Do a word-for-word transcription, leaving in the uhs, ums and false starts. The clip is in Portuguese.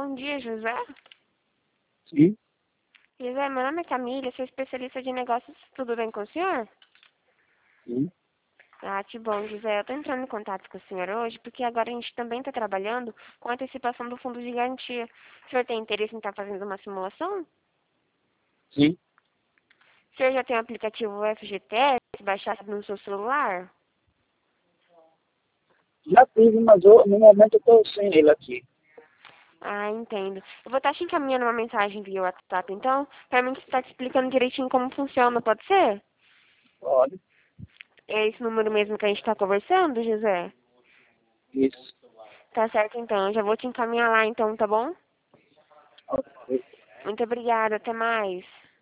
Bom dia, José. Sim, José, meu nome é Camila, sou especialista de negócios. Tudo bem com o senhor? sim, Ah, que bom, José. Eu estou entrando em contato com o senhor hoje porque agora a gente também está trabalhando com a antecipação do fundo de garantia. O senhor tem interesse em estar fazendo uma simulação? sim. O senhor já tem o aplicativo F G T S baixado no seu celular? Já tive, mas eu, no momento eu estou sem ele aqui. Ah, entendo. Eu vou estar te encaminhando uma mensagem via WhatsApp, então, para mim estar te explicando direitinho como funciona, pode ser? Pode. É esse número mesmo que a gente está conversando, José? Isso. Tá certo, então. Eu já vou te encaminhar lá, então, tá bom? Ok. Muito obrigada. Até mais.